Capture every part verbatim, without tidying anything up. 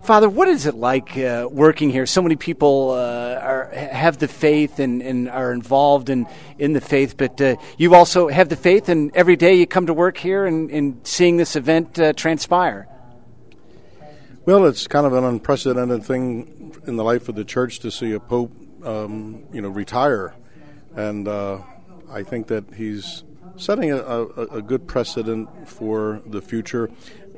Father, what is it like uh, working here? So many people uh, are, have the faith and, and are involved in, in the faith, but uh, you also have the faith, and every day you come to work here and, and seeing this event uh, transpire. Well, it's kind of an unprecedented thing in the life of the church to see a pope, um, you know, retire, and uh, I think that he's setting a, a, a good precedent for the future.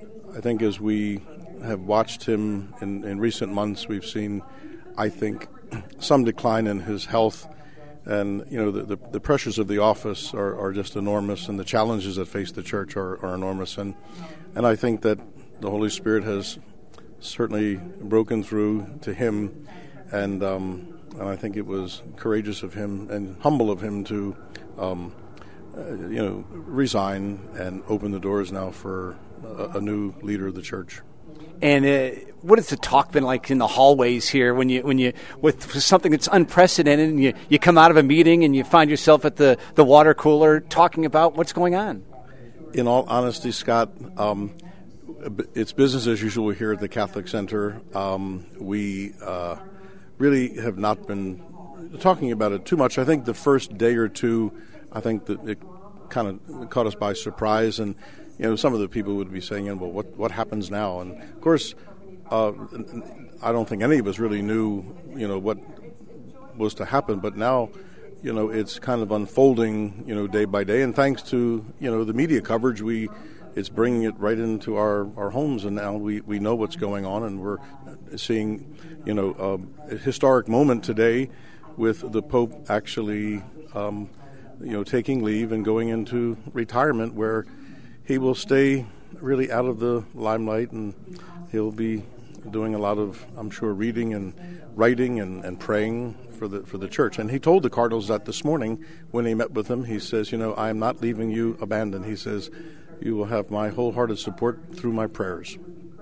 I think as we have watched him in, in recent months, we've seen, I think, some decline in his health, and you know the, the, the pressures of the office are, are just enormous, and the challenges that face the church are, are enormous, and and I think that the Holy Spirit has certainly broken through to him, and um, and I think it was courageous of him and humble of him to, um, uh, you know, resign and open the doors now for a, a new leader of the church. And uh, what has the talk been like in the hallways here when you when you with something that's unprecedented, and you, you come out of a meeting and you find yourself at the, the water cooler talking about what's going on? In all honesty, Scott, um, it's business as usual here at the Catholic Center. Um, we uh, really have not been talking about it too much. I think the first day or two, I think that it kind of caught us by surprise, and you know, some of the people would be saying, well, what what happens now? And of course, uh, I don't think any of us really knew, you know, what was to happen. But now, you know, it's kind of unfolding, you know, day by day. And thanks to, you know, the media coverage, we it's bringing it right into our, our homes. And now we, we know what's going on, and we're seeing, you know, a historic moment today with the Pope actually, um, you know, taking leave and going into retirement, where he will stay really out of the limelight, and he'll be doing a lot of, I'm sure, reading and writing and, and praying for the for the church. And he told the cardinals that this morning when he met with them. He says, you know, I am not leaving you abandoned. He says, you will have my wholehearted support through my prayers.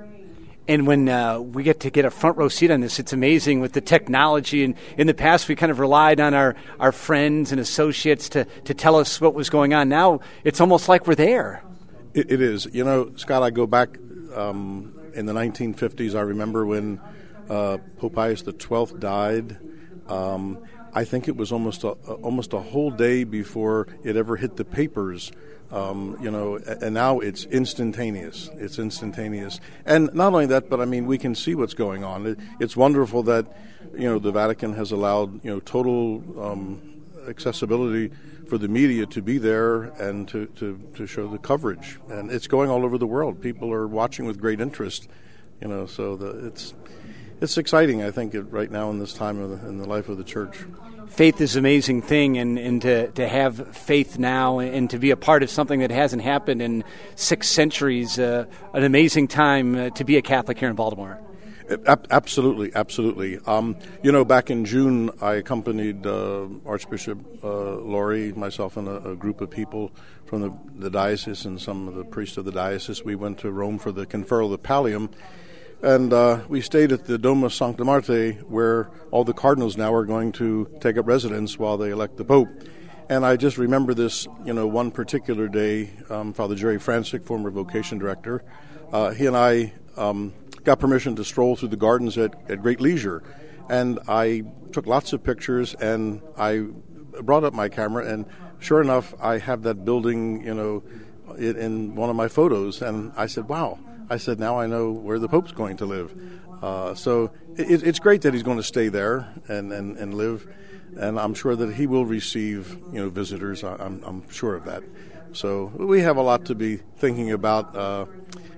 And when uh, we get to get a front row seat on this, it's amazing with the technology. And in the past, we kind of relied on our, our friends and associates to, to tell us what was going on. Now it's almost like we're there. It, it is. You know, Scott, I go back um, in the nineteen fifties. I remember when uh, Pope Pius the twelfth died. Um, I think it was almost a, almost a whole day before it ever hit the papers. Um, you know, and now it's instantaneous. It's instantaneous. And not only that, but I mean, we can see what's going on. It, it's wonderful that, you know, the Vatican has allowed, you know, total um, accessibility for the media to be there and to, to, to show the coverage. And it's going all over the world. People are watching with great interest, you know, so the, it's it's exciting, I think, right now in this time of the, in the life of the church. Faith is an amazing thing, and, and to, to have faith now and to be a part of something that hasn't happened in six centuries, uh, an amazing time uh, to be a Catholic here in Baltimore. Absolutely, absolutely. Um, you know, back in June, I accompanied uh, Archbishop uh, Laurie, myself, and a, a group of people from the, the diocese and some of the priests of the diocese. We went to Rome for the conferral of the Pallium, and uh, we stayed at the Domus Sancta Marte, where all the cardinals now are going to take up residence while they elect the Pope. And I just remember this, you know, one particular day, um, Father Jerry Francic, former vocation director, uh, he and I um, got permission to stroll through the gardens at, at great leisure. And I took lots of pictures, and I brought up my camera, and sure enough, I have that building, you know, in, in one of my photos. And I said, wow. I said, now I know where the Pope's going to live. Uh, so it, it's great that he's going to stay there and, and, and live. And I'm sure that he will receive, you know, visitors. I'm, I'm sure of that. So we have a lot to be thinking about uh,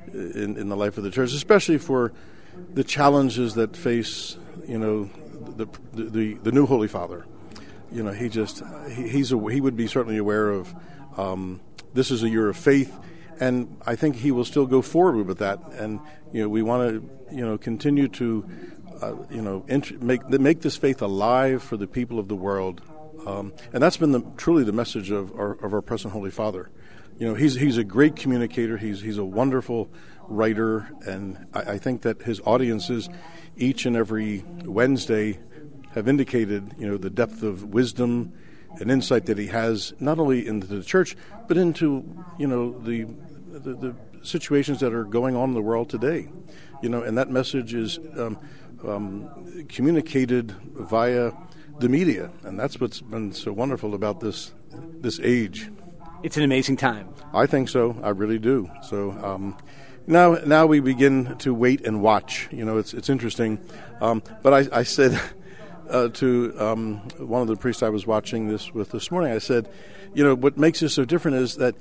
in, in the life of the church, especially for the challenges that face, you know, the the, the new Holy Father. You know, he just he, he's a, he would be certainly aware of um, this is a year of faith, and I think he will still go forward with that. And you know, we want to you know continue to. Uh, you know, int- make make this faith alive for the people of the world, um, and that's been the, truly the message of our, of our present Holy Father. You know, he's he's a great communicator. He's he's a wonderful writer, and I, I think that his audiences, each and every Wednesday, have indicated you know the depth of wisdom and insight that he has, not only into the church but into you know the the, the situations that are going on in the world today. you know, and that message is um, um, communicated via the media, and that's what's been so wonderful about this this age. It's an amazing time. I think so. I really do. So um, now, now we begin to wait and watch. You know, it's it's interesting. Um, but I, I said uh, to um, one of the priests I was watching this with this morning, I said, you know, what makes this so different is that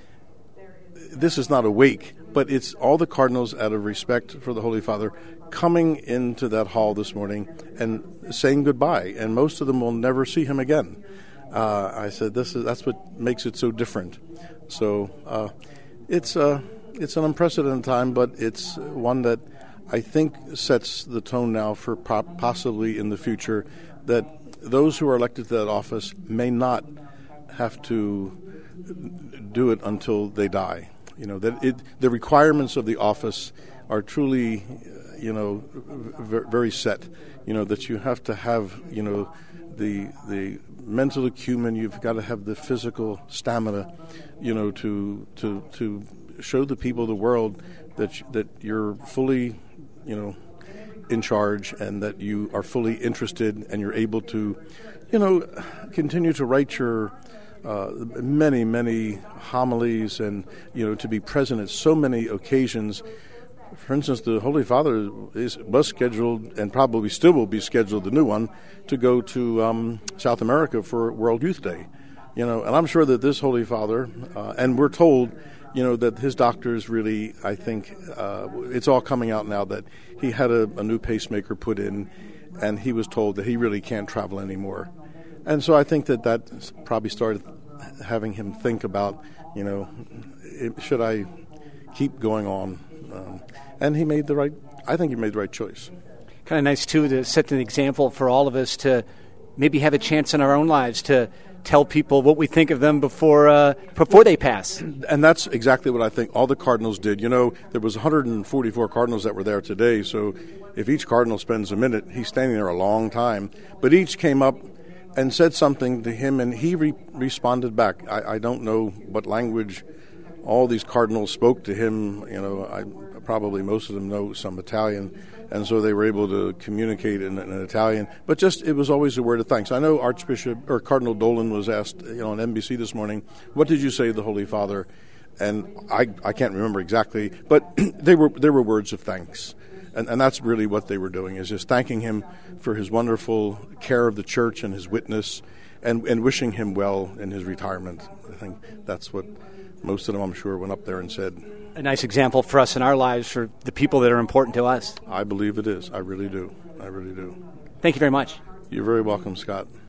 this is not a wake, but it's all the cardinals, out of respect for the Holy Father, coming into that hall this morning and saying goodbye. And most of them will never see him again. Uh, I said, "This is that's what makes it so different." So uh, it's uh, it's an unprecedented time, but it's one that I think sets the tone now for po- possibly in the future that those who are elected to that office may not have to do it until they die. You know, that it, the requirements of the office are truly, you know, v- very set. You know, that you have to have, you know, the the mental acumen, you've got to have the physical stamina, you know, to to to show the people of the world that you, that you're fully, you know, in charge, and that you are fully interested, and you're able to, you know, continue to write your uh, many many homilies, and you know, to be present at so many occasions. For instance, the Holy Father is, was scheduled, and probably still will be scheduled, the new one, to go to um, South America for World Youth Day. You know, and I'm sure that this Holy Father, uh, and we're told, you know, that his doctors really, I think, uh, it's all coming out now that he had a, a new pacemaker put in, and he was told that he really can't travel anymore. And so I think that that probably started having him think about, you know, should I keep going on? Um, and he made the right, I think he made the right choice. Kind of nice, too, to set an example for all of us to maybe have a chance in our own lives to tell people what we think of them before uh, before they pass. And that's exactly what I think all the cardinals did. You know, there was one hundred forty-four cardinals that were there today, so if each cardinal spends a minute, he's standing there a long time. But each came up and said something to him, and he re- responded back. I, I don't know what language all these cardinals spoke to him. You know, I, probably most of them know some Italian, and so they were able to communicate in, in Italian. But just, it was always a word of thanks. I know Archbishop, or Cardinal Dolan was asked, you know, on N B C this morning, what did you say to the Holy Father? And I, I can't remember exactly, but they were they were words of thanks. And, and that's really what they were doing, is just thanking him for his wonderful care of the church and his witness, and, and wishing him well in his retirement. I think that's what most of them, I'm sure, went up there and said. A nice example for us in our lives, for the people that are important to us. I believe it is. I really do. I really do. Thank you very much. You're very welcome, Scott.